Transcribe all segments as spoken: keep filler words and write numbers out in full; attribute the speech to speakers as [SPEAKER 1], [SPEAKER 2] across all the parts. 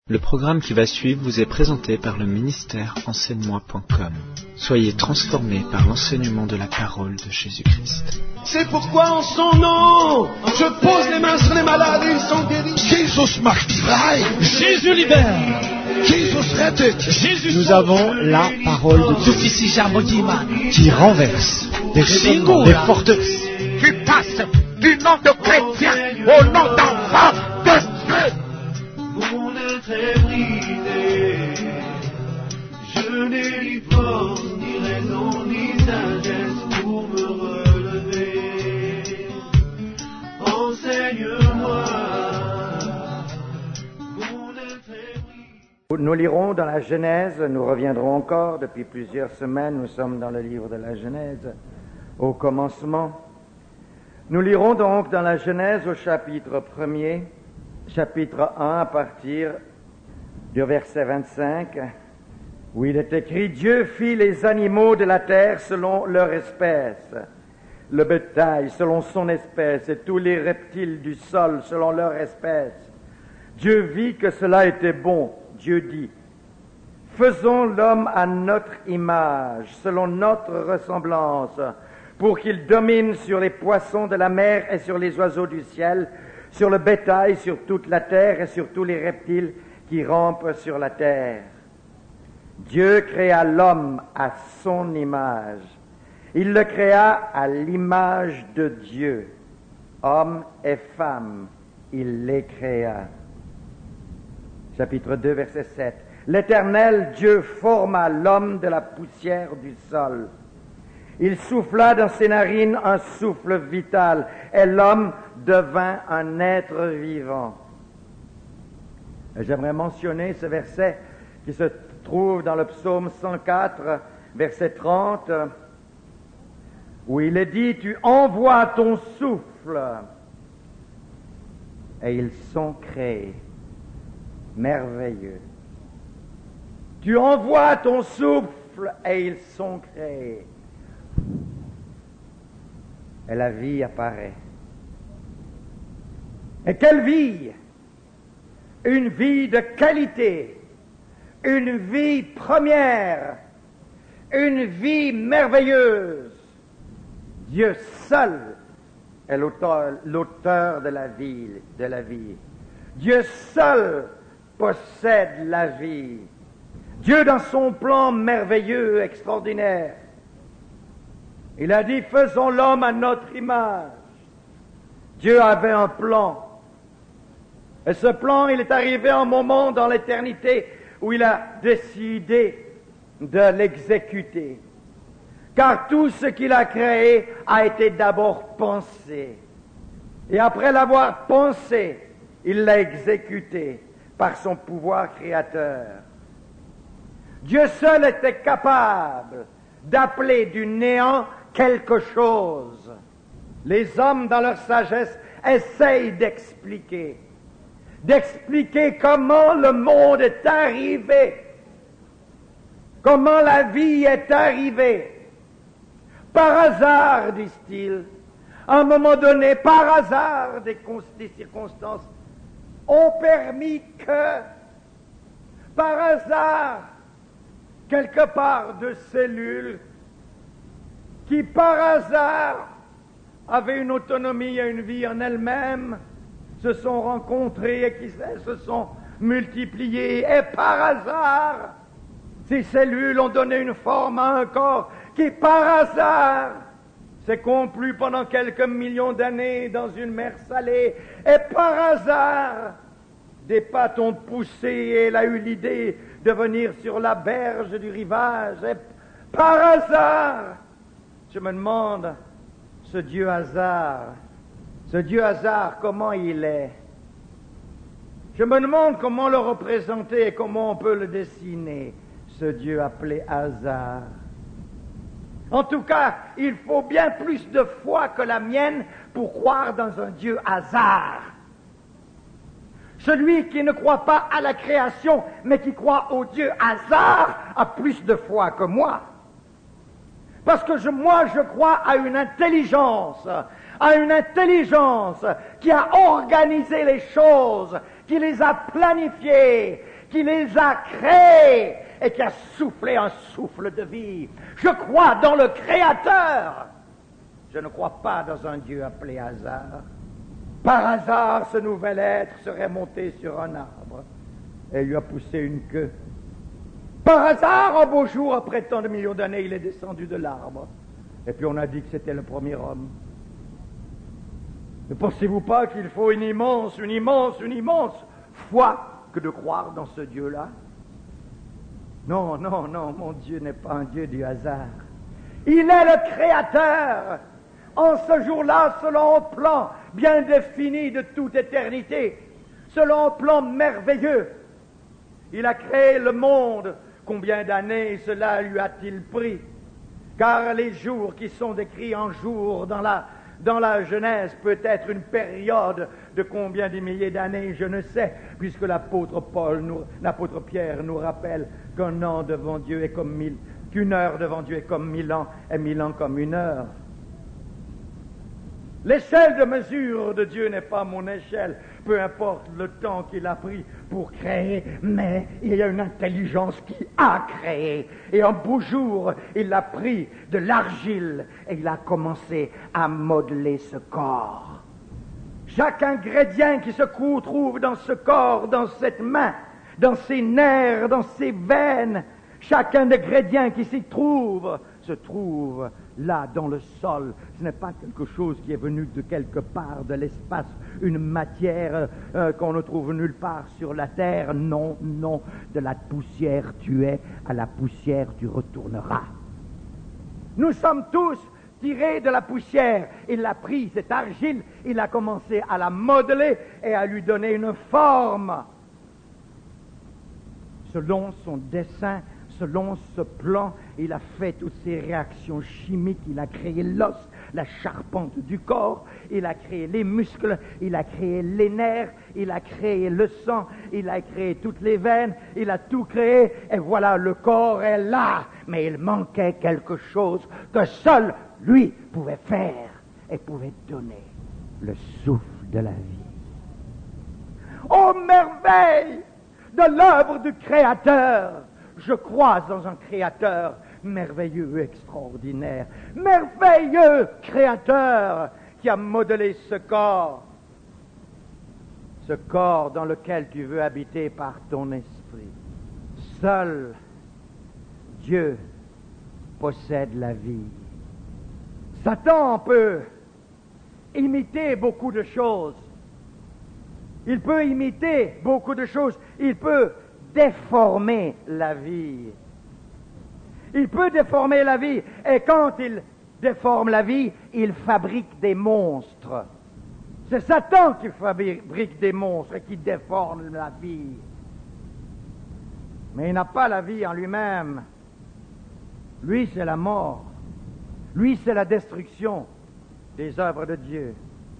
[SPEAKER 1] Le programme qui va suivre vous est présenté par le ministère enseigne moi point com. Soyez transformés par l'enseignement de la parole de Jésus-Christ.
[SPEAKER 2] C'est pourquoi en son nom, je pose les mains sur les malades et ils sont guéris.
[SPEAKER 3] Jesus macht frei.
[SPEAKER 4] Jésus libère.
[SPEAKER 3] Jesus rettet.
[SPEAKER 4] Jésus
[SPEAKER 5] Nous avons la parole de Dieu qui renverse des raisonnements, des forteresses.
[SPEAKER 3] Tu passes du nom de chrétien au nom d'enfant de Dieu.
[SPEAKER 6] Mon être est brisé, je n'ai ni force, ni raison, ni sagesse pour me relever. Enseigne-moi, mon être est brisé.
[SPEAKER 7] Nous lirons dans la Genèse, nous reviendrons encore depuis plusieurs semaines, nous sommes dans le livre de la Genèse, au commencement. Nous lirons donc dans la Genèse au chapitre premier, chapitre un à partir du verset vingt-cinq, où il est écrit « Dieu fit les animaux de la terre selon leur espèce, le bétail selon son espèce et tous les reptiles du sol selon leur espèce. Dieu vit que cela était bon. Dieu dit « Faisons l'homme à notre image, selon notre ressemblance, pour qu'il domine sur les poissons de la mer et sur les oiseaux du ciel, sur le bétail, sur toute la terre et sur tous les reptiles qui rampent sur la terre. Dieu créa l'homme à son image. Il le créa à l'image de Dieu. Homme et femme, il les créa. » Chapitre deux, verset sept. L'Éternel Dieu forma l'homme de la poussière du sol. Il souffla dans ses narines un souffle vital, et l'homme devint un être vivant. J'aimerais mentionner ce verset qui se trouve dans le psaume cent quatre, verset trente, où il est dit « Tu envoies ton souffle, et ils sont créés. » Merveilleux. Tu envoies ton souffle, et ils sont créés. Et la vie apparaît. Et quelle vie! Une vie de qualité, une vie première, une vie merveilleuse. Dieu seul est l'auteur, l'auteur de la vie, de la vie. Dieu seul possède la vie. Dieu dans son plan merveilleux, extraordinaire. Il a dit, faisons l'homme à notre image. Dieu avait un plan. Et ce plan, il est arrivé à un moment dans l'éternité où il a décidé de l'exécuter. Car tout ce qu'il a créé a été d'abord pensé. Et après l'avoir pensé, il l'a exécuté par son pouvoir créateur. Dieu seul était capable d'appeler du néant quelque chose. Les hommes, dans leur sagesse, essayent d'expliquer, d'expliquer comment le monde est arrivé, comment la vie est arrivée. Par hasard, disent-ils, à un moment donné, par hasard, des, des circonstances ont permis que, par hasard, quelque part de cellules qui par hasard avaient une autonomie et une vie en elles-mêmes, se sont rencontrées et qui se sont multipliées. Et par hasard, ces cellules ont donné une forme à un corps qui par hasard s'est complu pendant quelques millions d'années dans une mer salée. Et par hasard, des pattes ont poussé et elle a eu l'idée de venir sur la berge du rivage. Et par hasard, je me demande, ce Dieu hasard, ce Dieu hasard, comment il est? Je me demande comment le représenter et comment on peut le dessiner, ce Dieu appelé hasard. En tout cas, il faut bien plus de foi que la mienne pour croire dans un Dieu hasard. Celui qui ne croit pas à la création, mais qui croit au Dieu hasard, a plus de foi que moi. Parce que je, moi, je crois à une intelligence, à une intelligence qui a organisé les choses qui les a planifiés, qui les a créés et qui a soufflé un souffle de vie. Je crois dans le Créateur. Je ne crois pas dans un Dieu appelé hasard. Par hasard, ce nouvel être serait monté sur un arbre et lui a poussé une queue. Par hasard, un beau jour, après tant de millions d'années, il est descendu de l'arbre. Et puis on a dit que c'était le premier homme. Ne pensez-vous pas qu'il faut une immense, une immense, une immense foi que de croire dans ce Dieu-là? Non, non, non, mon Dieu n'est pas un Dieu du hasard. Il est le Créateur. En ce jour-là, selon un plan bien défini de toute éternité, selon un plan merveilleux, il a créé le monde. Combien d'années cela lui a-t-il pris? Car les jours qui sont décrits en jours dans la, dans la Genèse peut être une période de combien de milliers d'années, je ne sais, puisque l'apôtre Paul, nous, l'apôtre Pierre nous rappelle qu'un an devant Dieu est comme mille, qu'une heure devant Dieu est comme mille ans, et mille ans comme une heure. L'échelle de mesure de Dieu n'est pas mon échelle, peu importe le temps qu'il a pris pour créer, mais il y a une intelligence qui a créé. Et un beau jour, il a pris de l'argile et il a commencé à modeler ce corps. Chaque ingrédient qui se trouve dans ce corps, dans cette main, dans ses nerfs, dans ses veines, chaque ingrédient qui s'y trouve, se trouve là dans le sol. Ce n'est pas quelque chose qui est venu de quelque part de l'espace, une matière euh, qu'on ne trouve nulle part sur la terre. Non, non, de la poussière tu es, à la poussière tu retourneras. Nous sommes tous tirés de la poussière. Il a pris cette argile, il a commencé à la modeler et à lui donner une forme selon son dessein. Selon ce plan, il a fait toutes ces réactions chimiques, il a créé l'os, la charpente du corps, il a créé les muscles, il a créé les nerfs, il a créé le sang, il a créé toutes les veines, il a tout créé, et voilà, le corps est là. Mais il manquait quelque chose que seul lui pouvait faire et pouvait donner, le souffle de la vie. Oh, merveille de l'œuvre du Créateur! Je crois dans un Créateur merveilleux, extraordinaire, merveilleux Créateur qui a modelé ce corps, ce corps dans lequel tu veux habiter par ton esprit. Seul Dieu possède la vie. Satan peut imiter beaucoup de choses. Il peut imiter beaucoup de choses. Il peut déformer la vie. Il peut déformer la vie. Et quand il déforme la vie, il fabrique des monstres. C'est Satan qui fabrique des monstres et qui déforme la vie. Mais il n'a pas la vie en lui-même. Lui, c'est la mort. Lui, c'est la destruction des œuvres de Dieu.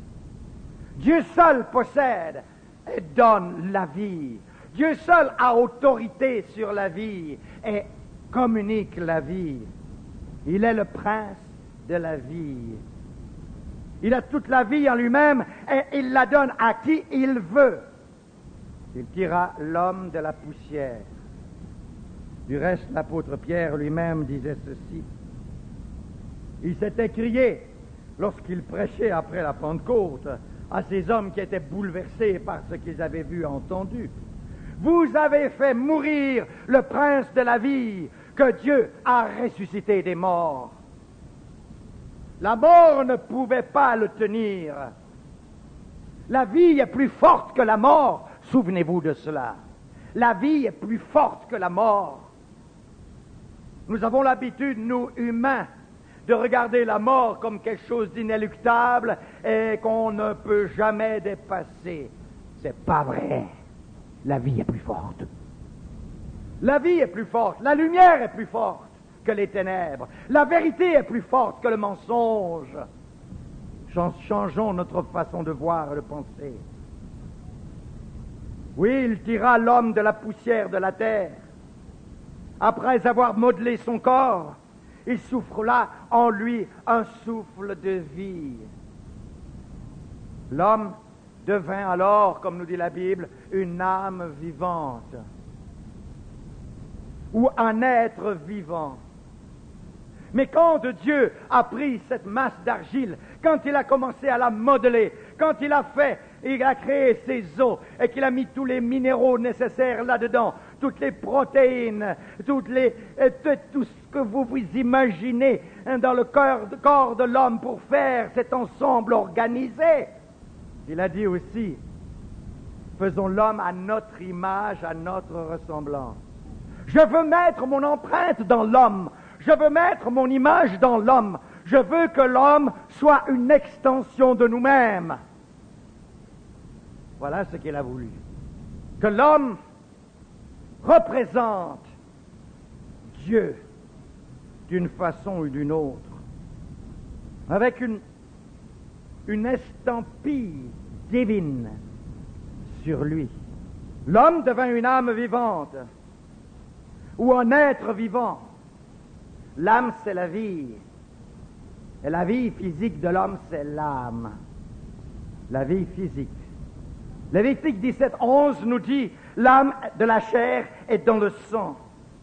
[SPEAKER 7] Dieu seul possède et donne la vie. Dieu seul a autorité sur la vie et communique la vie. Il est le prince de la vie. Il a toute la vie en lui-même et il la donne à qui il veut. Il tira l'homme de la poussière. Du reste, l'apôtre Pierre lui-même disait ceci. Il s'était crié lorsqu'il prêchait après la Pentecôte à ces hommes qui étaient bouleversés par ce qu'ils avaient vu et entendu. Vous avez fait mourir le prince de la vie que Dieu a ressuscité des morts. La mort ne pouvait pas le tenir. La vie est plus forte que la mort. Souvenez-vous de cela. La vie est plus forte que la mort. Nous avons l'habitude, nous humains, de regarder la mort comme quelque chose d'inéluctable et qu'on ne peut jamais dépasser. C'est pas vrai. La vie est plus forte. La vie est plus forte. La lumière est plus forte que les ténèbres. La vérité est plus forte que le mensonge. Changeons notre façon de voir et de penser. Oui, il tira l'homme de la poussière de la terre. Après avoir modelé son corps, il souffla en lui un souffle de vie. L'homme devint alors, comme nous dit la Bible, une âme vivante, ou un être vivant. Mais quand Dieu a pris cette masse d'argile, quand il a commencé à la modeler, quand il a fait, il a créé ses os et qu'il a mis tous les minéraux nécessaires là-dedans, toutes les protéines, toutes les, tout ce que vous vous imaginez dans le corps, corps de l'homme pour faire cet ensemble organisé, il a dit aussi, faisons l'homme à notre image, à notre ressemblance. Je veux mettre mon empreinte dans l'homme. Je veux mettre mon image dans l'homme. Je veux que l'homme soit une extension de nous-mêmes. Voilà ce qu'il a voulu. Que l'homme représente Dieu d'une façon ou d'une autre, avec une, une estampille divine sur lui. L'homme devint une âme vivante, ou un être vivant. L'âme, c'est la vie. Et la vie physique de l'homme, c'est l'âme. La vie physique. Lévitique dix-sept, onze nous dit, l'âme de la chair est dans le sang.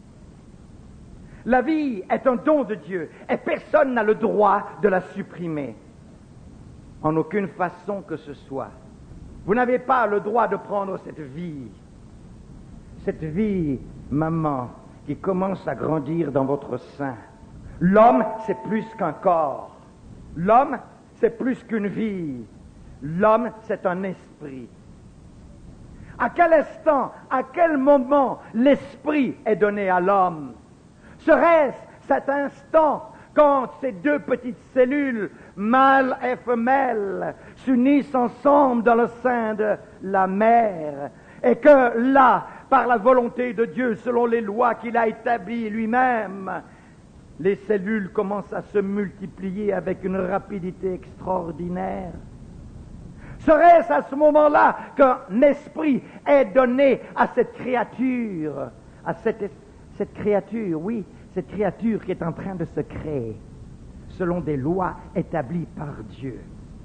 [SPEAKER 7] La vie est un don de Dieu, et personne n'a le droit de la supprimer. En aucune façon que ce soit. Vous n'avez pas le droit de prendre cette vie. Cette vie, maman, qui commence à grandir dans votre sein. L'homme, c'est plus qu'un corps. L'homme, c'est plus qu'une vie. L'homme, c'est un esprit. À quel instant, à quel moment l'esprit est donné à l'homme? Serait-ce cet instant quand ces deux petites cellules, mâle et femelle, s'unissent ensemble dans le sein de la mère, et que là, par la volonté de Dieu, selon les lois qu'il a établies lui-même, les cellules commencent à se multiplier avec une rapidité extraordinaire? Serait-ce à ce moment-là qu'un esprit est donné à cette créature, à cette, cette créature, oui, cette créature qui est en train de se créer, selon des lois établies par Dieu?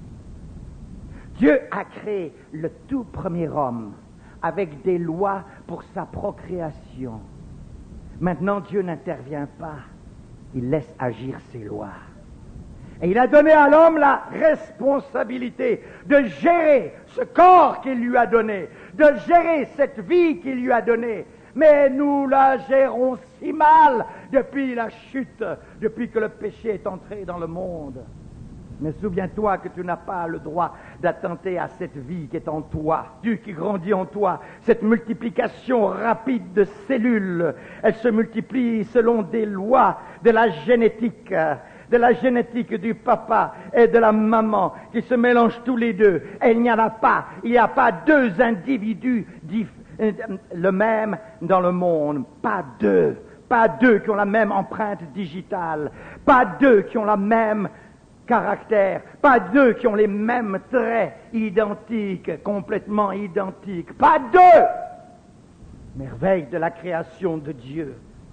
[SPEAKER 7] Dieu a créé le tout premier homme avec des lois pour sa procréation. Maintenant, Dieu n'intervient pas. Il laisse agir ses lois. Et il a donné à l'homme la responsabilité de gérer ce corps qu'il lui a donné, de gérer cette vie qu'il lui a donnée. Mais nous la gérons si mal depuis la chute, depuis que le péché est entré dans le monde. Mais souviens-toi que tu n'as pas le droit d'attenter à cette vie qui est en toi, Dieu qui grandit en toi, cette multiplication rapide de cellules. Elle se multiplie selon des lois de la génétique, de la génétique du papa et de la maman qui se mélangent tous les deux. Et il n'y en a pas, il n'y a pas deux individus dif- le même dans le monde, pas deux, pas deux qui ont la même empreinte digitale, pas deux qui ont la même caractère, pas deux qui ont les mêmes traits identiques, complètement identiques, pas deux. Merveille de la création de Dieu.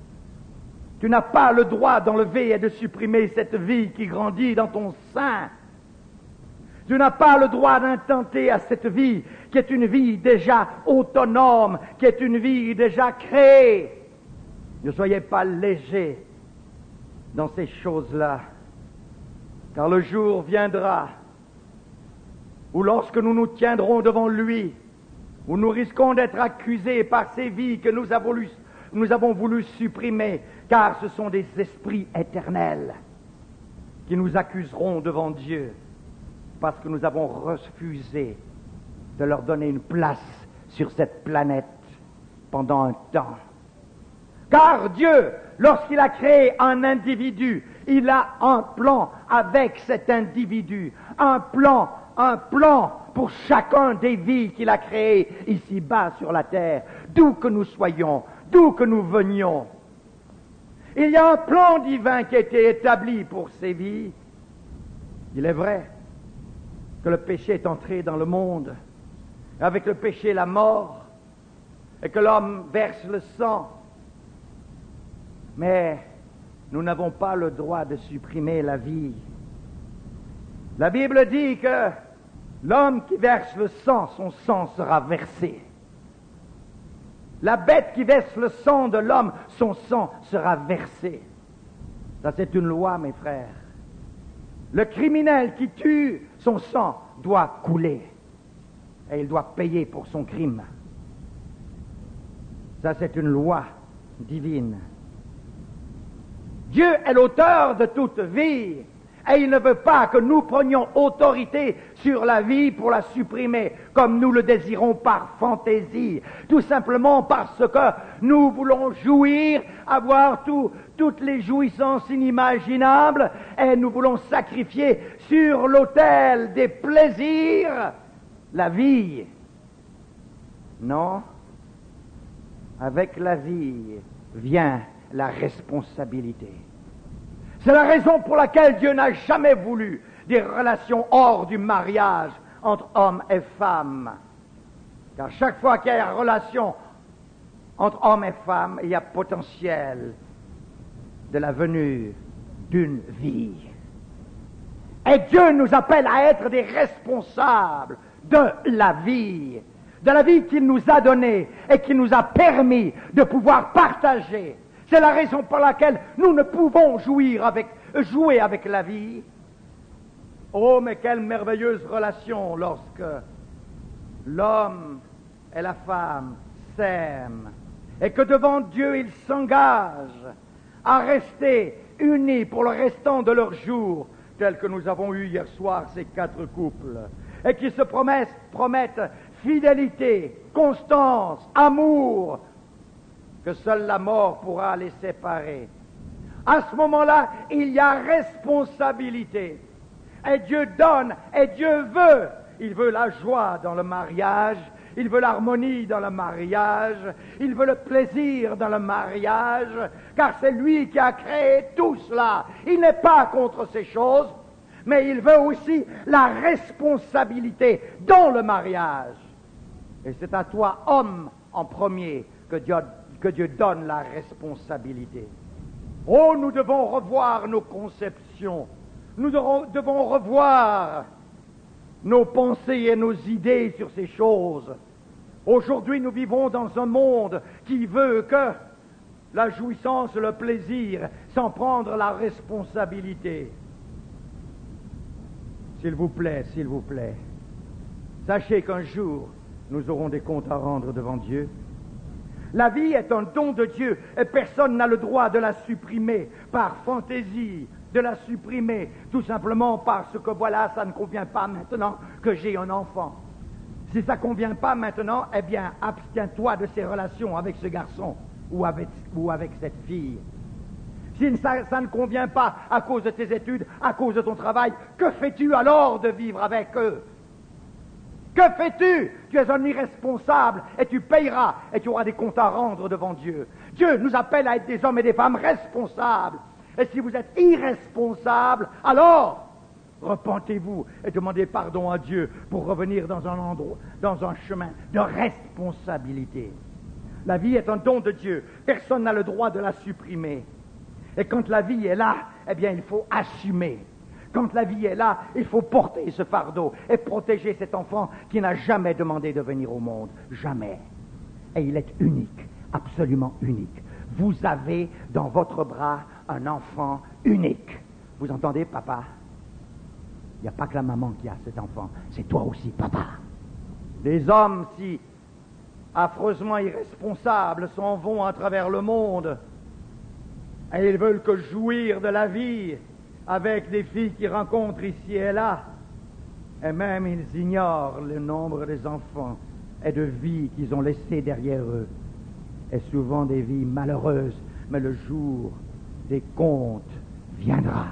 [SPEAKER 7] Tu n'as pas le droit d'enlever et de supprimer cette vie qui grandit dans ton sein. Tu n'as pas le droit d'intenter à cette vie qui est une vie déjà autonome, qui est une vie déjà créée. Ne soyez pas légers dans ces choses-là. Car le jour viendra où lorsque nous nous tiendrons devant lui, où nous risquons d'être accusés par ces vies que nous avons, voulu, nous avons voulu supprimer, car ce sont des esprits éternels qui nous accuseront devant Dieu, parce que nous avons refusé de leur donner une place sur cette planète pendant un temps. Car Dieu, lorsqu'il a créé un individu, il a un plan avec cet individu, un plan, un plan pour chacun des vies qu'il a créées ici-bas sur la terre, d'où que nous soyons, d'où que nous venions. Il y a un plan divin qui a été établi pour ces vies. Il est vrai que le péché est entré dans le monde, avec le péché la mort, et que l'homme verse le sang. Mais nous n'avons pas le droit de supprimer la vie. La Bible dit que L'homme qui verse le sang, son sang sera versé. La bête qui verse le sang de l'homme, son sang sera versé. Ça, c'est une loi, mes frères. Le criminel qui tue, son sang doit couler. Et il doit payer pour son crime. Ça, c'est une loi divine. Dieu est l'auteur de toute vie. Et il ne veut pas que nous prenions autorité sur la vie pour la supprimer, comme nous le désirons par fantaisie, tout simplement parce que nous voulons jouir, avoir tout, toutes les jouissances inimaginables, et nous voulons sacrifier sur l'autel des plaisirs la vie. Non, avec la vie vient la responsabilité. C'est la raison pour laquelle Dieu n'a jamais voulu des relations hors du mariage entre hommes et femmes. Car chaque fois qu'il y a une relation entre hommes et femmes, il y a potentiel de la venue d'une vie. Et Dieu nous appelle à être des responsables de la vie, de la vie qu'il nous a donnée et qui nous a permis de pouvoir partager. C'est la raison pour laquelle nous ne pouvons jouir avec, jouer avec la vie. Oh, mais quelle merveilleuse relation lorsque l'homme et la femme s'aiment et que devant Dieu ils s'engagent à rester unis pour le restant de leurs jours, tels que nous avons eu hier soir ces quatre couples, et qui se promettent, promettent fidélité, constance, amour, que seule la mort pourra les séparer. À ce moment-là, il y a responsabilité. Et Dieu donne, et Dieu veut. Il veut la joie dans le mariage, il veut l'harmonie dans le mariage, il veut le plaisir dans le mariage, car c'est lui qui a créé tout cela. Il n'est pas contre ces choses, mais il veut aussi la responsabilité dans le mariage. Et c'est à toi, homme, en premier, que Dieu que Dieu donne la responsabilité. Oh, nous devons revoir nos conceptions. Nous devons revoir nos pensées et nos idées sur ces choses. Aujourd'hui, nous vivons dans un monde qui veut que la jouissance, le plaisir, sans prendre la responsabilité. S'il vous plaît, s'il vous plaît, sachez qu'un jour, nous aurons des comptes à rendre devant Dieu. La vie est un don de Dieu et personne n'a le droit de la supprimer par fantaisie, de la supprimer tout simplement parce que voilà, ça ne convient pas maintenant que j'ai un enfant. Si ça ne convient pas maintenant, eh bien, abstiens-toi de ces relations avec ce garçon ou avec, ou avec cette fille. Si ça, ça ne convient pas à cause de tes études, à cause de ton travail, que fais-tu alors de vivre avec eux? Que fais-tu? Tu es un irresponsable et tu payeras et tu auras des comptes à rendre devant Dieu. Dieu nous appelle à être des hommes et des femmes responsables. Et si vous êtes irresponsables, alors repentez-vous et demandez pardon à Dieu pour revenir dans un endroit, dans un chemin de responsabilité. La vie est un don de Dieu. Personne n'a le droit de la supprimer. Et quand la vie est là, eh bien, il faut assumer. Quand la vie est là, il faut porter ce fardeau et protéger cet enfant qui n'a jamais demandé de venir au monde. Jamais. Et il est unique, absolument unique. Vous avez dans votre bras un enfant unique. Vous entendez, papa? Il n'y a pas que la maman qui a cet enfant, c'est toi aussi, papa. Les hommes, si affreusement irresponsables, s'en vont à travers le monde et ils veulent que jouir de la vie avec des filles qu'ils rencontrent ici et là, et même ils ignorent le nombre des enfants et de vies qu'ils ont laissées derrière eux, et souvent des vies malheureuses, mais le jour des comptes viendra.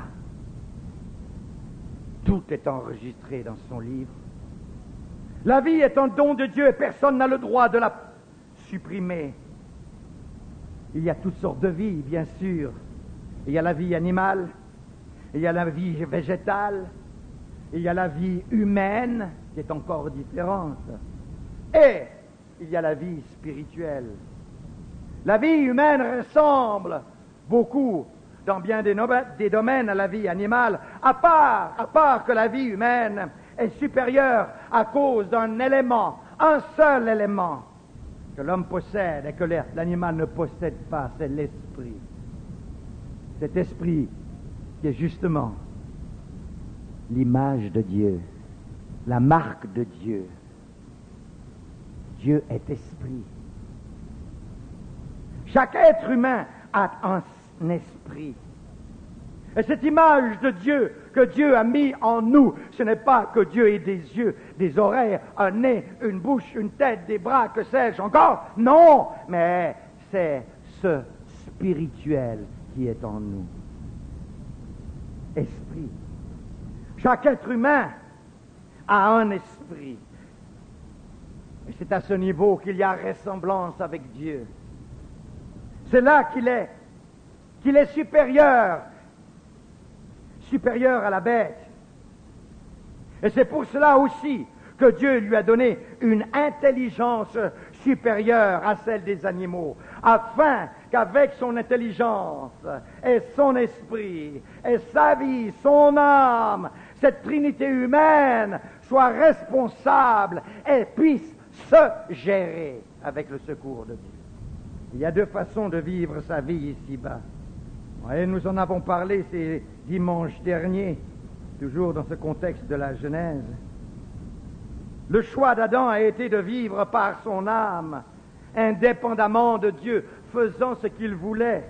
[SPEAKER 7] Tout est enregistré dans son livre. La vie est un don de Dieu et personne n'a le droit de la supprimer. Il y a toutes sortes de vies, bien sûr. Il y a la vie animale, il y a la vie végétale, il y a la vie humaine, qui est encore différente, et il y a la vie spirituelle. La vie humaine ressemble beaucoup, dans bien des, no- des domaines, à la vie animale, à part, à part que la vie humaine est supérieur à cause d'un élément, un seul élément que l'homme possède et que l'animal ne possède pas, c'est l'esprit. Cet esprit qui est justement l'image de Dieu, la marque de Dieu. Dieu est esprit. Chaque être humain a un esprit. Et cette image de Dieu que Dieu a mis en nous, ce n'est pas que Dieu ait des yeux, des oreilles, un nez, une bouche, une tête, des bras, que sais-je encore. Non, mais c'est ce spirituel qui est en nous. Esprit. Chaque être humain a un esprit. Et c'est à ce niveau qu'il y a ressemblance avec Dieu. C'est là qu'il est, qu'il est supérieur, supérieur à la bête. Et c'est pour cela aussi que Dieu lui a donné une intelligence supérieure à celle des animaux, afin qu'avec son intelligence et son esprit et sa vie, son âme, cette trinité humaine soit responsable et puisse se gérer avec le secours de Dieu. Il y a deux façons de vivre sa vie ici-bas. Et nous en avons parlé ces dimanches derniers, toujours dans ce contexte de la Genèse. Le choix d'Adam a été de vivre par son âme, indépendamment de Dieu, faisant ce qu'il voulait,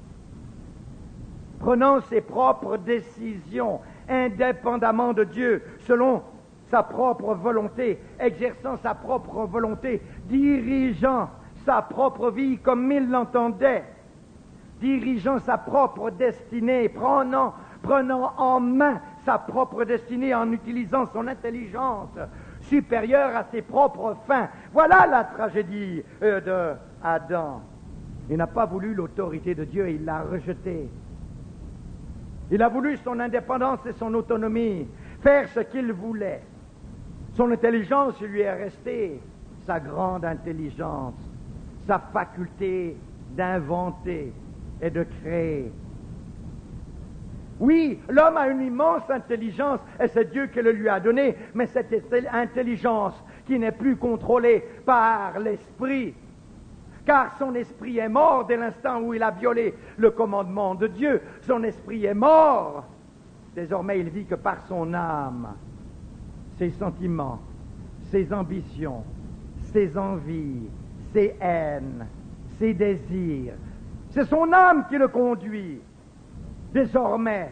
[SPEAKER 7] prenant ses propres décisions, indépendamment de Dieu, selon sa propre volonté, exerçant sa propre volonté, dirigeant sa propre vie comme il l'entendait, dirigeant sa propre destinée, prenant, prenant en main sa propre destinée en utilisant son intelligence supérieure à ses propres fins. Voilà la tragédie euh, de Adam. Il n'a pas voulu l'autorité de Dieu, il l'a rejetée. Il a voulu son indépendance et son autonomie, faire ce qu'il voulait. Son intelligence lui est restée, sa grande intelligence, sa faculté d'inventer et de créer. Oui, l'homme a une immense intelligence et c'est Dieu qui le lui a donnée, mais cette intelligence qui n'est plus contrôlée par l'esprit, car son esprit est mort dès l'instant où il a violé le commandement de Dieu. Son esprit est mort. Désormais, il vit que par son âme, ses sentiments, ses ambitions, ses envies, ses haines, ses désirs. C'est son âme qui le conduit. Désormais,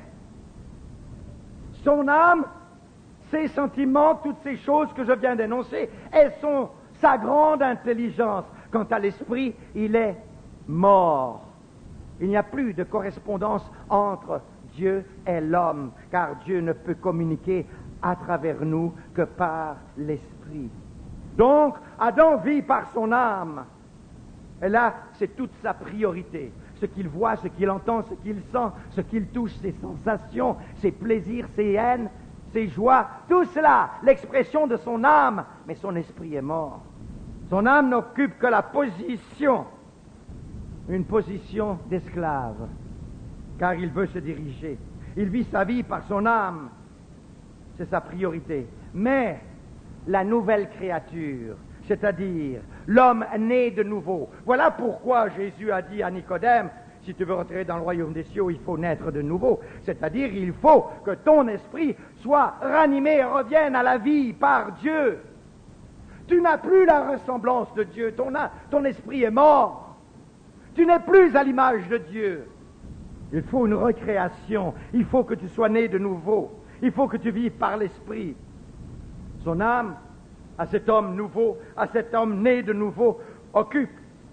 [SPEAKER 7] son âme, ses sentiments, toutes ces choses que je viens d'énoncer, elles sont sa grande intelligence. Quant à l'esprit, il est mort. Il n'y a plus de correspondance entre Dieu et l'homme, car Dieu ne peut communiquer à travers nous que par l'esprit. Donc, Adam vit par son âme. Et là, c'est toute sa priorité. Ce qu'il voit, ce qu'il entend, ce qu'il sent, ce qu'il touche, ses sensations, ses plaisirs, ses haines, ses joies, tout cela, l'expression de son âme. Mais son esprit est mort. Son âme n'occupe que la position, une position d'esclave, car il veut se diriger. Il vit sa vie par son âme. C'est sa priorité. Mais la nouvelle créature, c'est-à-dire l'homme né de nouveau. Voilà pourquoi Jésus a dit à Nicodème, si tu veux rentrer dans le royaume des cieux, il faut naître de nouveau. C'est-à-dire, il faut que ton esprit soit ranimé et revienne à la vie par Dieu. Tu n'as plus la ressemblance de Dieu, ton, a, ton esprit est mort. Tu n'es plus à l'image de Dieu. Il faut une recréation, il faut que tu sois né de nouveau, il faut que tu vives par l'esprit. Son âme, à cet homme nouveau, à cet homme né de nouveau, occupe,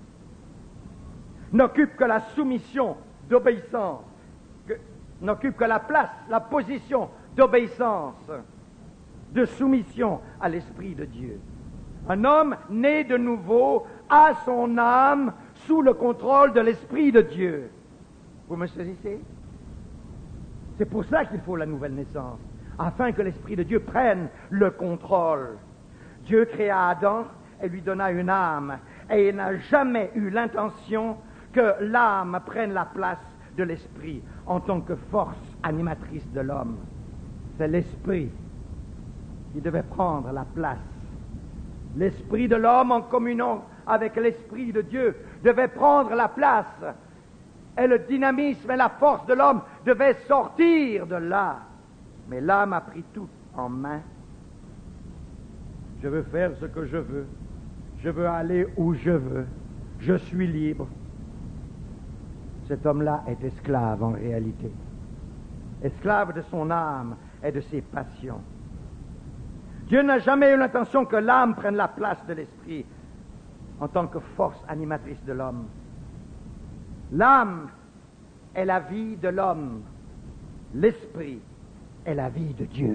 [SPEAKER 7] n'occupe que la soumission d'obéissance, que, n'occupe que la place, la position d'obéissance, de soumission à l'Esprit de Dieu. Un homme né de nouveau a son âme sous le contrôle de l'Esprit de Dieu. Vous me saisissez? C'est pour ça qu'il faut la nouvelle naissance, afin que l'Esprit de Dieu prenne le contrôle. Dieu créa Adam et lui donna une âme, et il n'a jamais eu l'intention que l'âme prenne la place de l'esprit en tant que force animatrice de l'homme. C'est l'esprit qui devait prendre la place. L'esprit de l'homme en communion avec l'esprit de Dieu devait prendre la place. Et le dynamisme et la force de l'homme devaient sortir de là. Mais l'âme a pris tout en main. Je veux faire ce que je veux. Je veux aller où je veux. Je suis libre. Cet homme-là est esclave en réalité. Esclave de son âme et de ses passions. Dieu n'a jamais eu l'intention que l'âme prenne la place de l'esprit en tant que force animatrice de l'homme. L'âme est la vie de l'homme. L'esprit est la vie de Dieu.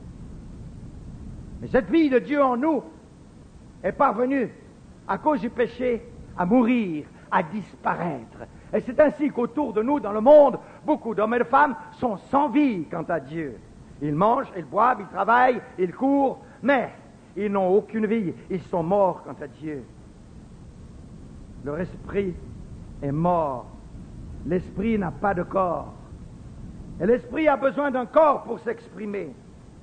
[SPEAKER 7] Mais cette vie de Dieu en nous est parvenue, à cause du péché, à mourir, à disparaître. Et c'est ainsi qu'autour de nous, dans le monde, beaucoup d'hommes et de femmes sont sans vie quant à Dieu. Ils mangent, ils boivent, ils travaillent, ils courent, mais ils n'ont aucune vie. Ils sont morts quant à Dieu. Leur esprit est mort. L'esprit n'a pas de corps. Et l'esprit a besoin d'un corps pour s'exprimer.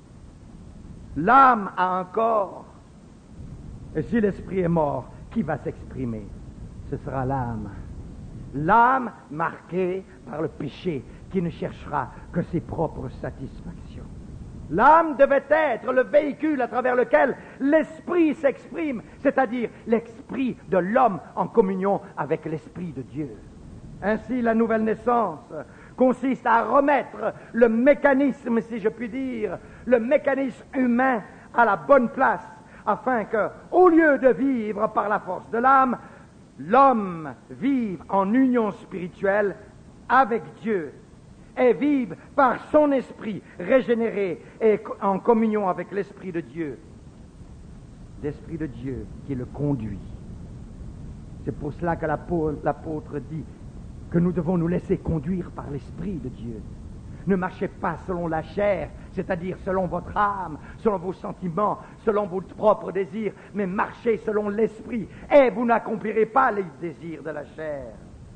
[SPEAKER 7] L'âme a un corps. Et si l'esprit est mort, qui va s'exprimer? Ce sera l'âme. L'âme marquée par le péché, qui ne cherchera que ses propres satisfactions. L'âme devait être le véhicule à travers lequel l'esprit s'exprime, c'est-à-dire l'esprit de l'homme en communion avec l'esprit de Dieu. Ainsi, la nouvelle naissance consiste à remettre le mécanisme, si je puis dire, le mécanisme humain à la bonne place, afin que, au lieu de vivre par la force de l'âme, l'homme vive en union spirituelle avec Dieu et vive par son esprit régénéré et en communion avec l'esprit de Dieu. L'esprit de Dieu qui le conduit. C'est pour cela que l'apôtre dit que nous devons nous laisser conduire par l'esprit de Dieu. Ne marchez pas selon la chair, c'est-à-dire selon votre âme, selon vos sentiments, selon vos propres désirs, mais marchez selon l'esprit, et vous n'accomplirez pas les désirs de la chair.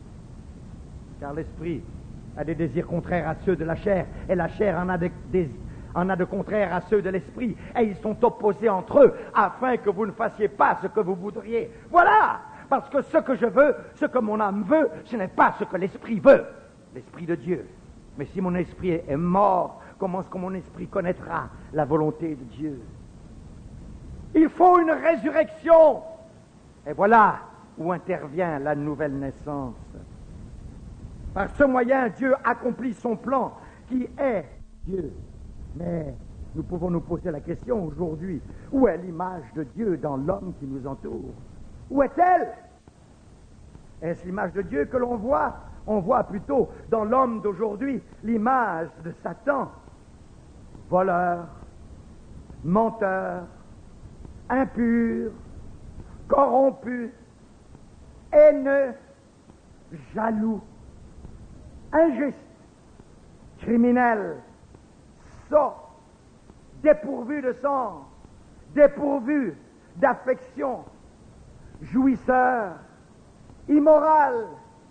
[SPEAKER 7] Car l'esprit a des désirs contraires à ceux de la chair, et la chair en a de, des, en a de contraires à ceux de l'esprit, et ils sont opposés entre eux, afin que vous ne fassiez pas ce que vous voudriez. Voilà! Parce que ce que je veux, ce que mon âme veut, ce n'est pas ce que l'esprit veut, l'esprit de Dieu. Mais si mon esprit est mort, comment est-ce que mon esprit connaîtra la volonté de Dieu? Il faut une résurrection. Et voilà où intervient la nouvelle naissance. Par ce moyen, Dieu accomplit son plan qui est Dieu. Mais nous pouvons nous poser la question aujourd'hui, où est l'image de Dieu dans l'homme qui nous entoure? Où est-elle? Est-ce l'image de Dieu que l'on voit? On voit plutôt dans l'homme d'aujourd'hui l'image de Satan, voleur, menteur, impur, corrompu, haineux, jaloux, injuste, criminel, sot, dépourvu de sens, dépourvu d'affection, jouisseur, immoral,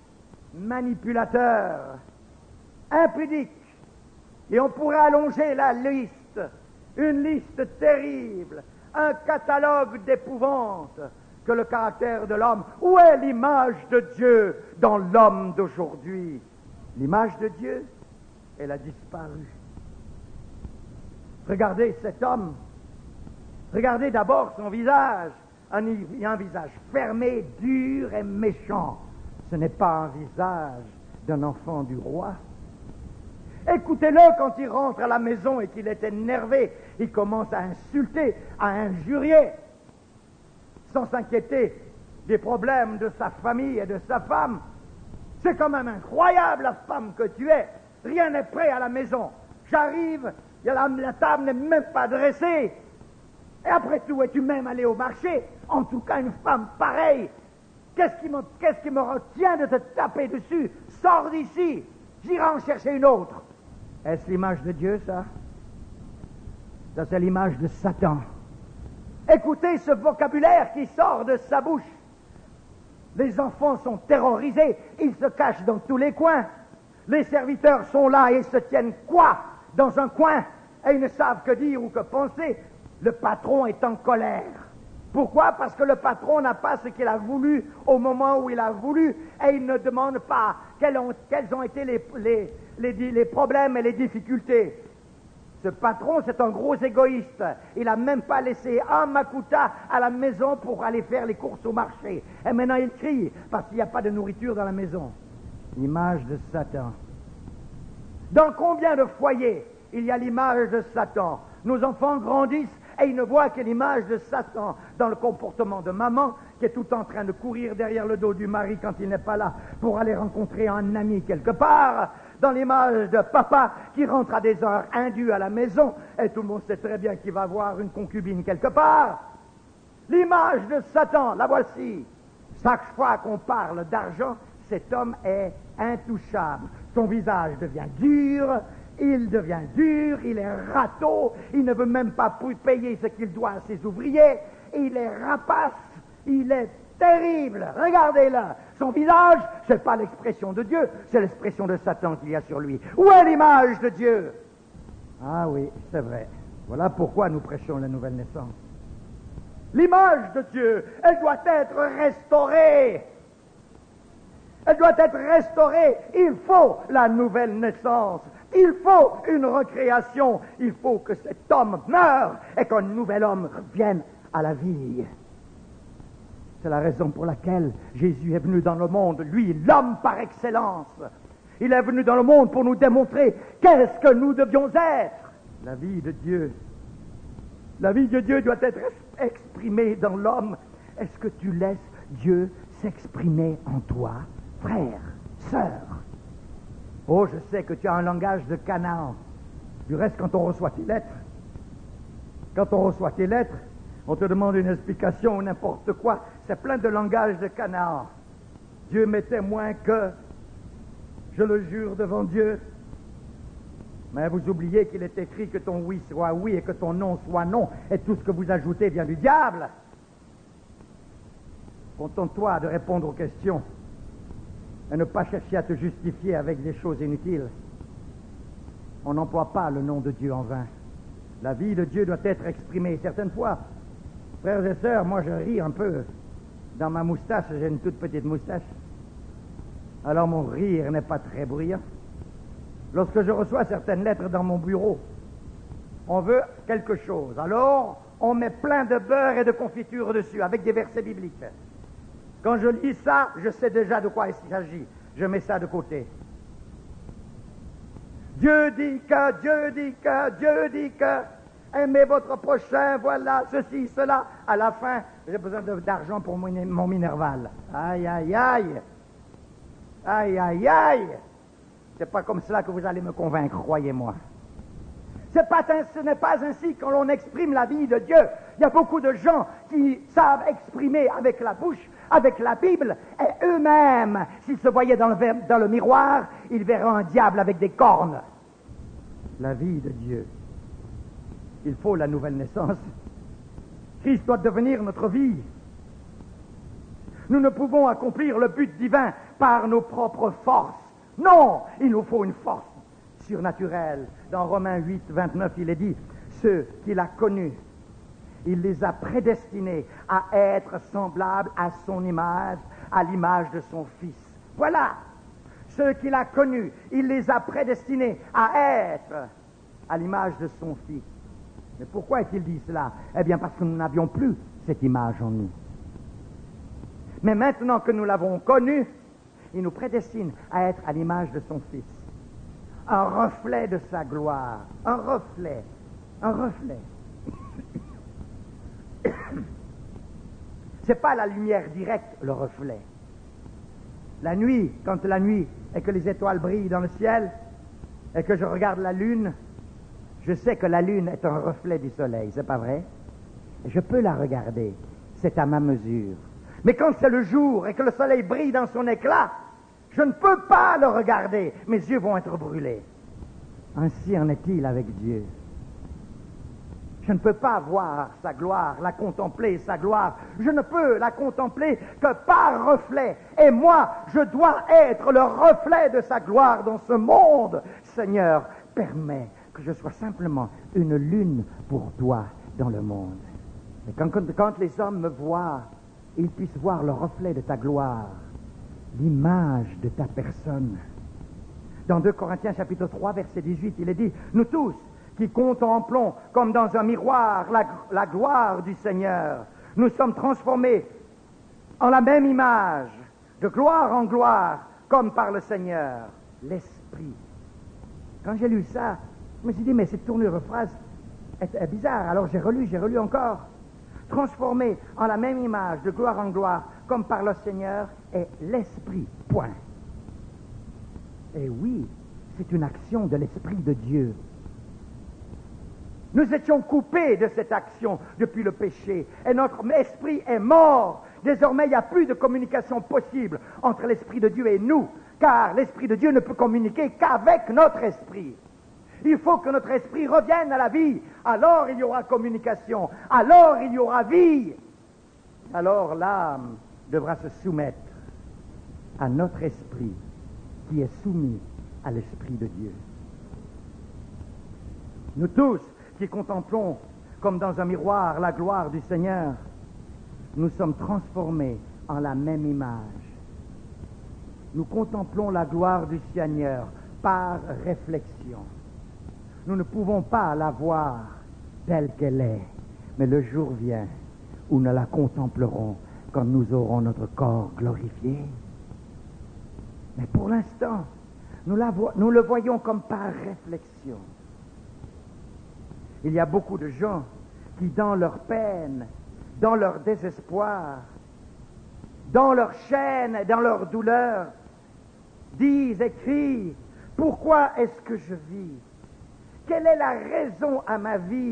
[SPEAKER 7] manipulateur, impudique, et on pourrait allonger la liste, une liste terrible, un catalogue d'épouvante que le caractère de l'homme. Où est l'image de Dieu dans l'homme d'aujourd'hui? L'image de Dieu, elle a disparu. Regardez cet homme, regardez d'abord son visage, un, un visage fermé, dur et méchant. Ce n'est pas un visage d'un enfant du roi. Écoutez-le quand il rentre à la maison et qu'il est énervé. Il commence à insulter, à injurier, sans s'inquiéter des problèmes de sa famille et de sa femme. C'est quand même incroyable, la femme que tu es. Rien n'est prêt à la maison. J'arrive, la, la table n'est même pas dressée. Et après tout, es-tu même allé au marché? En tout cas, une femme pareille. Qu'est-ce qui me, qu'est-ce qui me retient de te taper dessus? Sors d'ici, j'irai en chercher une autre. Est-ce l'image de Dieu, ça? Ça, c'est l'image de Satan. Écoutez ce vocabulaire qui sort de sa bouche. Les enfants sont terrorisés, ils se cachent dans tous les coins. Les serviteurs sont là et se tiennent quoi? Dans un coin, et ils ne savent que dire ou que penser. le patron est en colère. Pourquoi? Parce que le patron n'a pas ce qu'il a voulu au moment où il a voulu, et il ne demande pas quels ont, quels ont été les, les, les, les problèmes et les difficultés. Ce patron, c'est un gros égoïste. Il n'a même pas laissé un makuta à la maison pour aller faire les courses au marché. Et maintenant, il crie parce qu'il n'y a pas de nourriture dans la maison. L'image de Satan. Dans combien de foyers il y a l'image de Satan? Nos enfants grandissent et ils ne voient que l'image de Satan dans le comportement de maman qui est tout en train de courir derrière le dos du mari quand il n'est pas là pour aller rencontrer un ami quelque part, dans l'image de papa qui rentre à des heures indues à la maison et tout le monde sait très bien qu'il va voir une concubine quelque part. L'image de Satan, la voici. Chaque fois qu'on parle d'argent, cet homme est intouchable. Son visage devient dur, il devient dur, il est râteau, il ne veut même pas payer ce qu'il doit à ses ouvriers, il est rapace, il est terrible. Regardez-le. Son visage, ce n'est pas l'expression de Dieu, c'est l'expression de Satan qu'il y a sur lui. Où est l'image de Dieu? Ah oui, c'est vrai. Voilà pourquoi nous prêchons la nouvelle naissance. L'image de Dieu, elle doit être restaurée. Elle doit être restaurée. Il faut la nouvelle naissance. Il faut une recréation. Il faut que cet homme meure et qu'un nouvel homme revienne à la vie. C'est la raison pour laquelle Jésus est venu dans le monde, lui, l'homme par excellence. Il est venu dans le monde pour nous démontrer qu'est-ce que nous devions être. La vie de Dieu. La vie de Dieu doit être exprimée dans l'homme. Est-ce que tu laisses Dieu s'exprimer en toi, frère, sœur? Oh, je sais que tu as un langage de Canaan. Du reste, quand on reçoit tes lettres, quand on reçoit tes lettres, on te demande une explication ou n'importe quoi. C'est plein de langage de Canaan. Dieu m'est témoin que, je le jure devant Dieu, mais vous oubliez qu'il est écrit que ton oui soit oui et que ton non soit non, et tout ce que vous ajoutez vient du diable. Contente-toi de répondre aux questions et ne pas chercher à te justifier avec des choses inutiles. On n'emploie pas le nom de Dieu en vain. La vie de Dieu doit être exprimée. Certaines fois, frères et sœurs, moi je ris un peu. Dans ma moustache, j'ai une toute petite moustache. Alors mon rire n'est pas très bruyant. Lorsque je reçois certaines lettres dans mon bureau, on veut quelque chose. Alors, on met plein de beurre et de confiture dessus, avec des versets bibliques. Quand je lis ça, je sais déjà de quoi il s'agit. Je mets ça de côté. Dieu dit que, Dieu dit que, Dieu dit que, aimez votre prochain, voilà, ceci, cela. À la fin, j'ai besoin de, d'argent pour mon, mon Minerval. Aïe, aïe, aïe. Aïe, aïe, aïe. C'est pas comme cela que vous allez me convaincre, croyez-moi. C'est pas, ce n'est pas ainsi que l'on exprime la vie de Dieu. Il y a beaucoup de gens qui savent exprimer avec la bouche, avec la Bible, et eux-mêmes, s'ils se voyaient dans le, dans le miroir, ils verraient un diable avec des cornes. La vie de Dieu. Il faut la nouvelle naissance. Christ doit devenir notre vie. Nous ne pouvons accomplir le but divin par nos propres forces. Non, il nous faut une force surnaturelle. Dans Romains huit, vingt-neuf, il est dit, ceux qu'il a connus, il les a prédestinés à être semblables à son image, à l'image de son Fils. Voilà, ceux qu'il a connus, il les a prédestinés à être à l'image de son Fils. Mais pourquoi est-il dit cela? Eh bien, parce que nous n'avions plus cette image en nous. Mais maintenant que nous l'avons connu, il nous prédestine à être à l'image de son Fils. Un reflet de sa gloire. Un reflet. Un reflet. C'est pas la lumière directe, le reflet. La nuit, quand la nuit et que les étoiles brillent dans le ciel et que je regarde la lune, je sais que la lune est un reflet du soleil, c'est pas vrai? Je peux la regarder. C'est à ma mesure. Mais quand c'est le jour et que le soleil brille dans son éclat, je ne peux pas le regarder. Mes yeux vont être brûlés. Ainsi en est-il avec Dieu. Je ne peux pas voir sa gloire, la contempler, sa gloire. Je ne peux la contempler que par reflet. Et moi, je dois être le reflet de sa gloire dans ce monde. Seigneur, permets que je sois simplement une lune pour toi dans le monde. Et quand, quand, quand les hommes me voient, ils puissent voir le reflet de ta gloire, l'image de ta personne. Dans deux Corinthiens chapitre trois, verset dix-huit, il est dit, nous tous qui contemplons comme dans un miroir la, la gloire du Seigneur, nous sommes transformés en la même image, de gloire en gloire, comme par le Seigneur, l'Esprit. Quand j'ai lu ça, je me suis dit, mais cette tournure de phrase est, est bizarre. Alors j'ai relu, j'ai relu encore. Transformé en la même image, de gloire en gloire, comme par le Seigneur, est l'Esprit. Point. Et oui, c'est une action de l'Esprit de Dieu. Nous étions coupés de cette action depuis le péché, et notre esprit est mort. Désormais, il n'y a plus de communication possible entre l'Esprit de Dieu et nous, car l'Esprit de Dieu ne peut communiquer qu'avec notre esprit. Il faut que notre esprit revienne à la vie. Alors il y aura communication. Alors il y aura vie. Alors l'âme devra se soumettre à notre esprit qui est soumis à l'Esprit de Dieu. Nous tous qui contemplons comme dans un miroir la gloire du Seigneur, nous sommes transformés en la même image. Nous contemplons la gloire du Seigneur par réflexion. Nous ne pouvons pas la voir telle qu'elle est, mais le jour vient où nous la contemplerons quand nous aurons notre corps glorifié. Mais pour l'instant, nous, la vo- nous le voyons comme par réflexion. Il y a beaucoup de gens qui, dans leur peine, dans leur désespoir, dans leur chaîne, dans leur douleur, disent et crient, « Pourquoi est-ce que je vis ? Quelle est la raison à ma vie ?»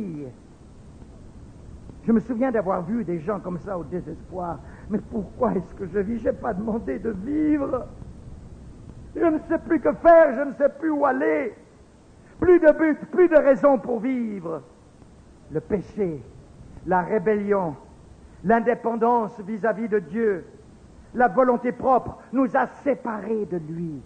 [SPEAKER 7] Je me souviens d'avoir vu des gens comme ça au désespoir. « Mais pourquoi est-ce que je vis ? Je n'ai pas demandé de vivre. Je ne sais plus que faire, je ne sais plus où aller. Plus de but, plus de raison pour vivre. » Le péché, la rébellion, l'indépendance vis-à-vis de Dieu, la volonté propre nous a séparés de lui.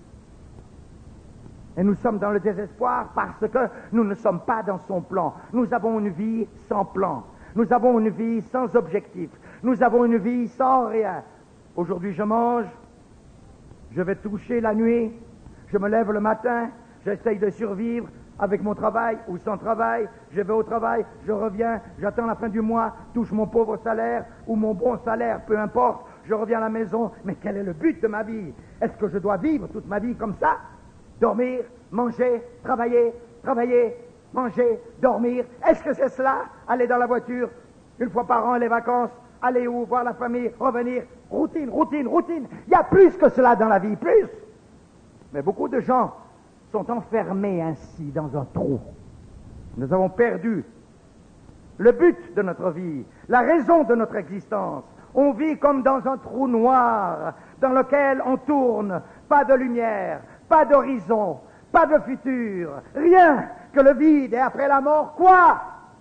[SPEAKER 7] Et nous sommes dans le désespoir parce que nous ne sommes pas dans son plan. Nous avons une vie sans plan. Nous avons une vie sans objectif. Nous avons une vie sans rien. Aujourd'hui, je mange, je vais toucher la nuit, je me lève le matin, j'essaye de survivre avec mon travail ou sans travail, je vais au travail, je reviens, j'attends la fin du mois, touche mon pauvre salaire ou mon bon salaire, peu importe, je reviens à la maison. Mais quel est le but de ma vie ? Est-ce que je dois vivre toute ma vie comme ça ? Dormir, manger, travailler, travailler, manger, dormir. Est-ce que c'est cela ? Aller dans la voiture, une fois par an, les vacances, aller où, voir la famille, revenir. Routine, routine, routine. Il y a plus que cela dans la vie, plus. Mais beaucoup de gens sont enfermés ainsi dans un trou. Nous avons perdu le but de notre vie, la raison de notre existence. On vit comme dans un trou noir dans lequel on tourne, pas de lumière, pas d'horizon, pas de futur, rien que le vide. Et après la mort, quoi ?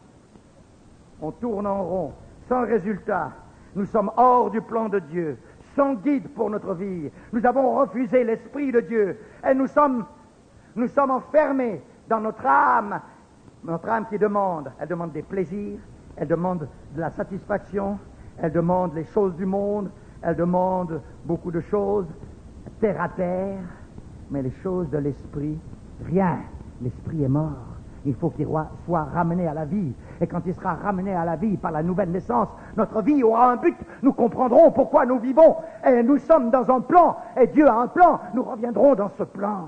[SPEAKER 7] On tourne en rond, sans résultat. Nous sommes hors du plan de Dieu, sans guide pour notre vie. Nous avons refusé l'Esprit de Dieu et nous sommes, nous sommes enfermés dans notre âme. Notre âme qui demande, elle demande des plaisirs, elle demande de la satisfaction, elle demande les choses du monde, elle demande beaucoup de choses, terre à terre. Mais les choses de l'esprit, rien. L'esprit est mort. Il faut qu'il soit ramené à la vie. Et quand il sera ramené à la vie par la nouvelle naissance, notre vie aura un but. Nous comprendrons pourquoi nous vivons. Et nous sommes dans un plan. Et Dieu a un plan. Nous reviendrons dans ce plan.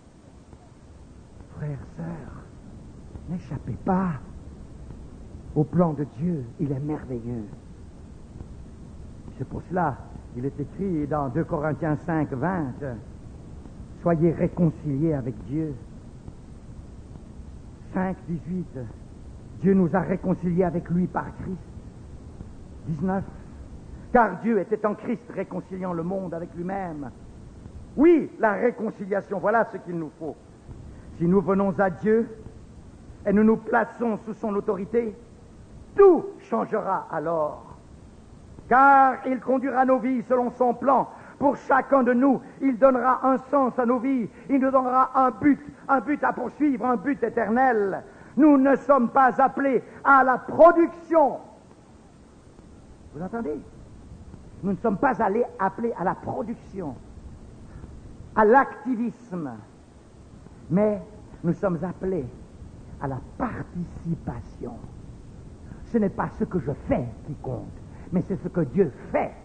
[SPEAKER 7] Frères, sœurs, n'échappez pas au plan de Dieu. Il est merveilleux. C'est pour cela, il est écrit dans deux Corinthiens cinq, vingt, soyez réconciliés avec Dieu. cinq, dix-huit, Dieu nous a réconciliés avec lui par Christ. dix-neuf, car Dieu était en Christ réconciliant le monde avec lui-même. Oui, la réconciliation, voilà ce qu'il nous faut. Si nous venons à Dieu et nous nous plaçons sous son autorité, tout changera alors. Car il conduira nos vies selon son plan. Pour chacun de nous, il donnera un sens à nos vies. Il nous donnera un but, un but à poursuivre, un but éternel. Nous ne sommes pas appelés à la production. Vous entendez? Nous ne sommes pas allés appelés à la production, à l'activisme, mais nous sommes appelés à la participation. Ce n'est pas ce que je fais qui compte, mais c'est ce que Dieu fait.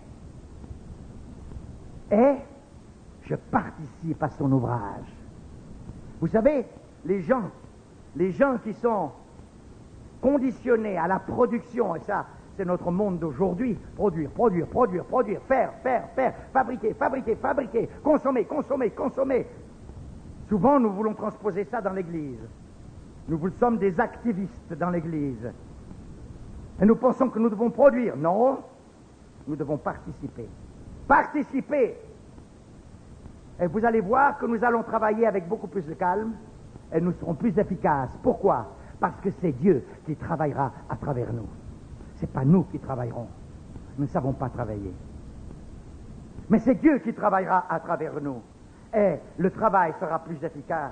[SPEAKER 7] Et je participe à son ouvrage. Vous savez, les gens, les gens qui sont conditionnés à la production, et ça, c'est notre monde d'aujourd'hui, produire, produire, produire, produire, faire, faire, faire, fabriquer, fabriquer, fabriquer, consommer, consommer, consommer. Souvent, nous voulons transposer ça dans l'Église. Nous sommes des activistes dans l'Église. Et nous pensons que nous devons produire. Non, nous devons participer. Participer. Et vous allez voir que nous allons travailler avec beaucoup plus de calme et nous serons plus efficaces. Pourquoi? Parce que c'est Dieu qui travaillera à travers nous. Ce n'est pas nous qui travaillerons. Nous ne savons pas travailler. Mais c'est Dieu qui travaillera à travers nous. Et le travail sera plus efficace.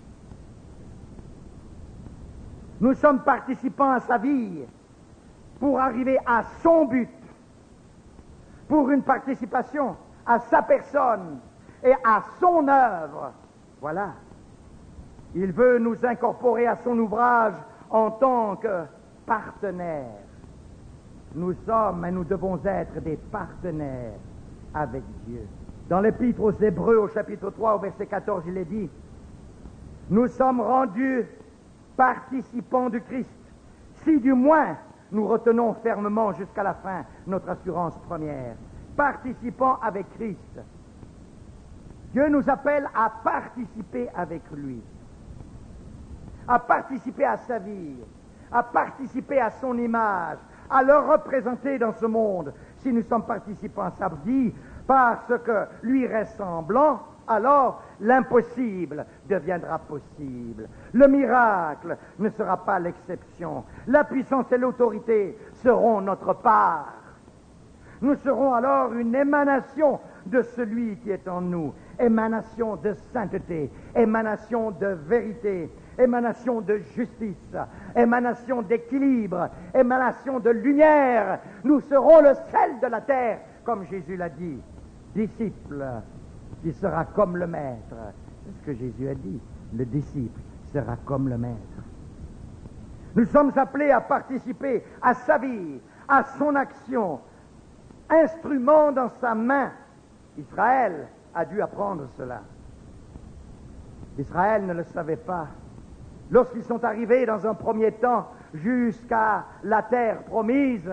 [SPEAKER 7] Nous sommes participants à sa vie pour arriver à son but, pour une participation à sa personne et à son œuvre. Voilà. Il veut nous incorporer à son ouvrage en tant que partenaires. Nous sommes et nous devons être des partenaires avec Dieu. Dans l'Épître aux Hébreux, au chapitre trois, au verset quatorze, il est dit « Nous sommes rendus participants du Christ, si du moins nous retenons fermement jusqu'à la fin notre assurance première. » Participants avec Christ. Dieu nous appelle à participer avec lui, à participer à sa vie, à participer à son image, à le représenter dans ce monde. Si nous sommes participants à sa vie, parce que lui ressemblant, alors l'impossible deviendra possible. Le miracle ne sera pas l'exception. La puissance et l'autorité seront notre part. Nous serons alors une émanation de celui qui est en nous, émanation de sainteté, émanation de vérité, émanation de justice, émanation d'équilibre, émanation de lumière. Nous serons le sel de la terre, comme Jésus l'a dit. Disciple qui sera comme le maître. C'est ce que Jésus a dit. Le disciple sera comme le maître. Nous sommes appelés à participer à sa vie, à son action, instrument dans sa main. Israël a dû apprendre cela. Israël ne le savait pas. Lorsqu'ils sont arrivés dans un premier temps jusqu'à la terre promise,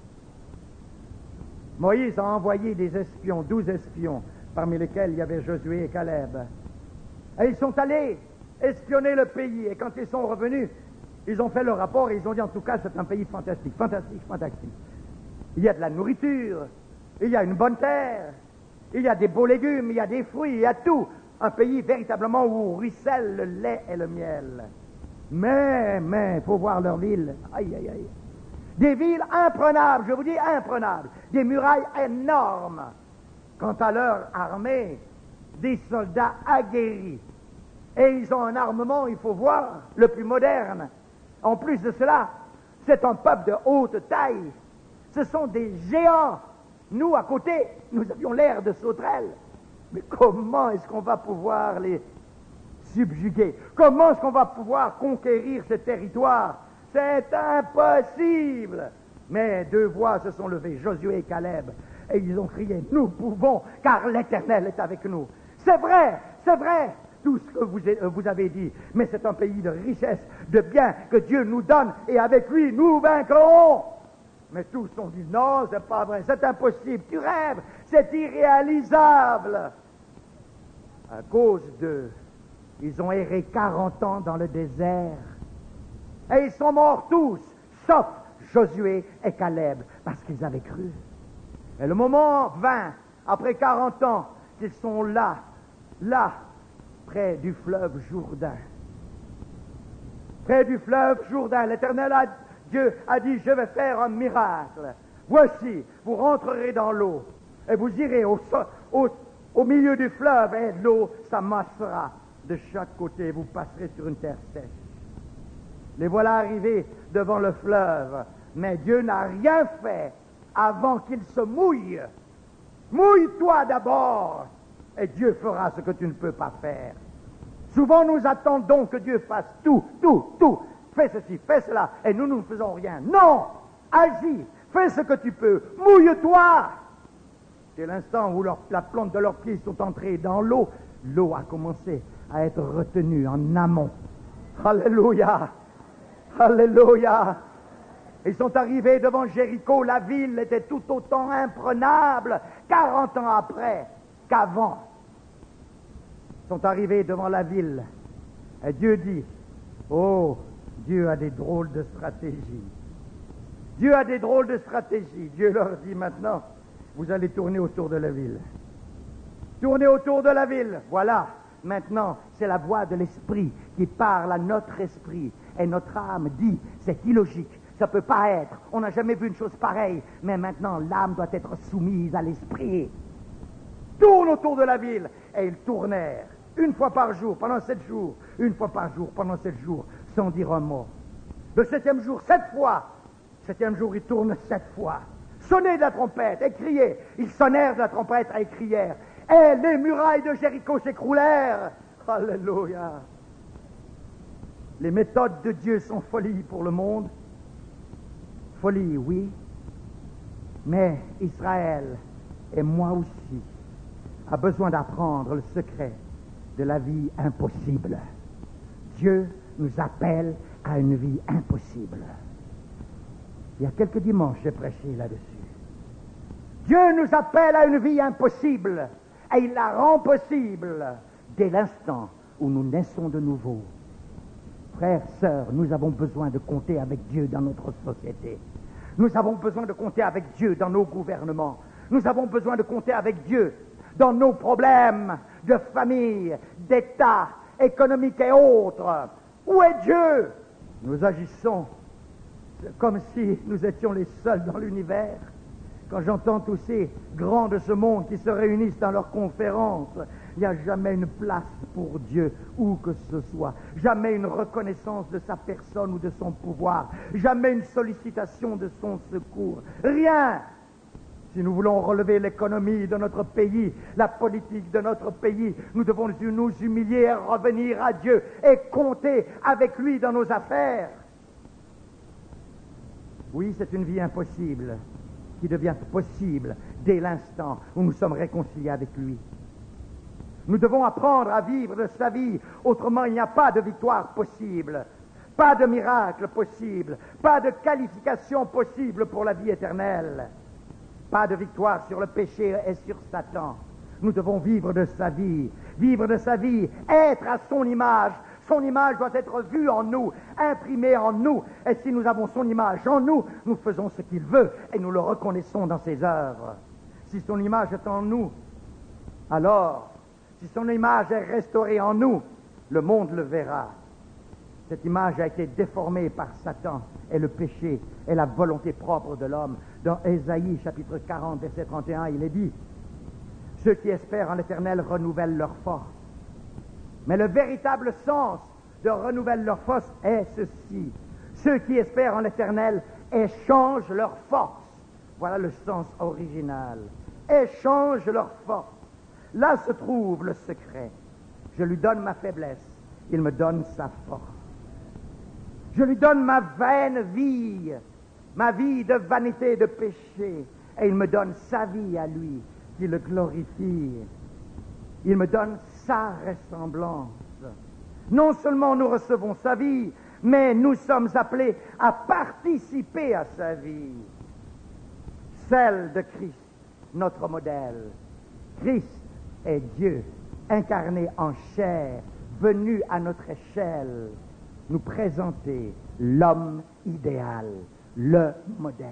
[SPEAKER 7] Moïse a envoyé des espions, douze espions, parmi lesquels il y avait Josué et Caleb. Et ils sont allés espionner le pays. Et quand ils sont revenus, ils ont fait leur rapport et ils ont dit en tout cas c'est un pays fantastique, fantastique, fantastique. Il y a de la nourriture, il y a une bonne terre, il y a des beaux légumes, il y a des fruits, il y a tout. Un pays véritablement où ruisselle le lait et le miel. Mais, mais, il faut voir leur ville. Aïe, aïe, aïe. Des villes imprenables, je vous dis imprenables. Des murailles énormes. Quant à leur armée, des soldats aguerris. Et ils ont un armement, il faut voir, le plus moderne. En plus de cela, c'est un peuple de haute taille. Ce sont des géants. Nous, à côté, nous avions l'air de sauterelles. Mais comment est-ce qu'on va pouvoir les subjuguer? Comment est-ce qu'on va pouvoir conquérir ce territoire? C'est impossible. Mais deux voix se sont levées, Josué et Caleb, et ils ont crié, nous pouvons, car l'Éternel est avec nous. C'est vrai, c'est vrai, tout ce que vous, vous avez dit, mais c'est un pays de richesse, de biens que Dieu nous donne, et avec lui, nous vaincrons. Mais tous ont dit, non, c'est pas vrai, c'est impossible, tu rêves, c'est irréalisable. À cause d'eux, ils ont erré quarante ans dans le désert. Et ils sont morts tous, sauf Josué et Caleb, parce qu'ils avaient cru. Et le moment vint, après quarante ans, qu'ils sont là, là, près du fleuve Jourdain. Près du fleuve Jourdain, l'Éternel a, Dieu a dit, je vais faire un miracle. Voici, vous rentrerez dans l'eau, et vous irez au, au, au milieu du fleuve, et l'eau s'amassera de chaque côté, vous passerez sur une terre sèche. Les voilà arrivés devant le fleuve, mais Dieu n'a rien fait avant qu'il se mouille. Mouille-toi d'abord, et Dieu fera ce que tu ne peux pas faire. Souvent nous attendons que Dieu fasse tout, tout, tout. Fais ceci, fais cela, et nous, nous ne faisons rien. Non, agis, fais ce que tu peux, mouille-toi. Dès l'instant où leur, la plante de leurs pieds sont entrées dans l'eau, l'eau a commencé à être retenue en amont. Alléluia, alléluia. Ils sont arrivés devant Jéricho, la ville était tout autant imprenable quarante ans après qu'avant. Ils sont arrivés devant la ville, et Dieu dit, oh, Dieu a des drôles de stratégies. Dieu a des drôles de stratégies. Dieu leur dit maintenant, vous allez tourner autour de la ville. Tournez autour de la ville. Voilà. Maintenant, c'est la voix de l'esprit qui parle à notre esprit. Et notre âme dit, c'est illogique. Ça ne peut pas être. On n'a jamais vu une chose pareille. Mais maintenant, l'âme doit être soumise à l'esprit. Tourne autour de la ville. Et ils tournèrent. Une fois par jour, pendant sept jours. Une fois par jour, pendant sept jours. Sans dire un mot. Le septième jour, sept fois. Septième jour, ils tournent sept fois. Sonnez de la trompette et criez. Ils sonnèrent de la trompette et crièrent. Et les murailles de Jéricho s'écroulèrent. Alléluia. Les méthodes de Dieu sont folie pour le monde. Folie, oui. Mais Israël, et moi aussi, a besoin d'apprendre le secret de la vie impossible. Dieu nous appelle à une vie impossible. Il y a quelques dimanches, j'ai prêché là-dessus. Dieu nous appelle à une vie impossible et il la rend possible dès l'instant où nous naissons de nouveau. Frères, sœurs, nous avons besoin de compter avec Dieu dans notre société. Nous avons besoin de compter avec Dieu dans nos gouvernements. Nous avons besoin de compter avec Dieu dans nos problèmes de famille, d'État, économique et autres. Où est Dieu? Nous agissons comme si nous étions les seuls dans l'univers. Quand j'entends tous ces grands de ce monde qui se réunissent dans leurs conférences, il n'y a jamais une place pour Dieu, où que ce soit. Jamais une reconnaissance de sa personne ou de son pouvoir. Jamais une sollicitation de son secours. Rien. Si nous voulons relever l'économie de notre pays, la politique de notre pays, nous devons nous humilier et revenir à Dieu et compter avec lui dans nos affaires. Oui, c'est une vie impossible qui devient possible dès l'instant où nous sommes réconciliés avec lui. Nous devons apprendre à vivre de sa vie, autrement il n'y a pas de victoire possible, pas de miracle possible, pas de qualification possible pour la vie éternelle, pas de victoire sur le péché et sur Satan. Nous devons vivre de sa vie, vivre de sa vie, être à son image. Son image doit être vue en nous, imprimée en nous. Et si nous avons son image en nous, nous faisons ce qu'il veut et nous le reconnaissons dans ses œuvres. Si son image est en nous, alors, si son image est restaurée en nous, le monde le verra. Cette image a été déformée par Satan et le péché et la volonté propre de l'homme. Dans Ésaïe, chapitre quarante, verset trente et un, il est dit « Ceux qui espèrent en l'Éternel renouvellent leur force. » Mais le véritable sens de renouvelle leur force est ceci. Ceux qui espèrent en l'Éternel échangent leur force. Voilà le sens original. Échangent leur force. Là se trouve le secret. Je lui donne ma faiblesse, il me donne sa force. Je lui donne ma vaine vie, ma vie de vanité et de péché, et il me donne sa vie à lui, qui le glorifie. Il me donne sa ressemblance. Non seulement nous recevons sa vie, mais nous sommes appelés à participer à sa vie. Celle de Christ, notre modèle. Christ est Dieu, incarné en chair, venu à notre échelle, nous présenter l'homme idéal, le modèle.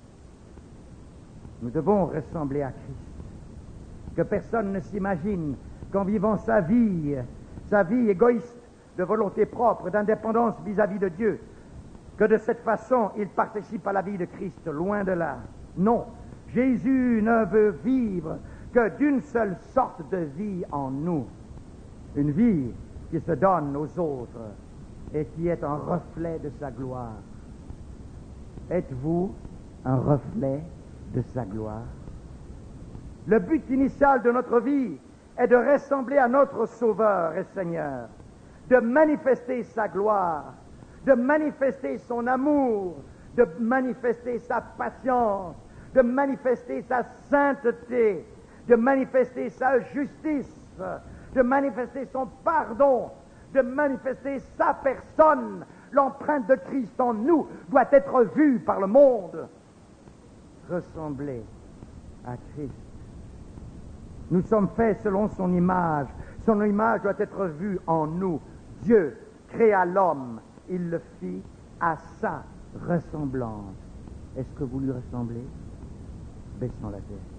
[SPEAKER 7] Nous devons ressembler à Christ. Que personne ne s'imagine qu'en vivant sa vie, sa vie égoïste, de volonté propre, d'indépendance vis-à-vis de Dieu, que de cette façon il participe à la vie de Christ, loin de là. Non, Jésus ne veut vivre que d'une seule sorte de vie en nous, une vie qui se donne aux autres. et qui est un reflet de sa gloire. Êtes-vous un reflet de sa gloire? Le but initial de notre vie est de ressembler à notre Sauveur et Seigneur, de manifester sa gloire, de manifester son amour, de manifester sa patience, de manifester sa sainteté, de manifester sa justice, de manifester son pardon, de manifester sa personne. L'empreinte de Christ en nous doit être vue par le monde. Ressembler à Christ. Nous sommes faits selon son image. Son image doit être vue en nous. Dieu créa l'homme. Il le fit à sa ressemblance. Est-ce que vous lui ressemblez? Baissons la tête.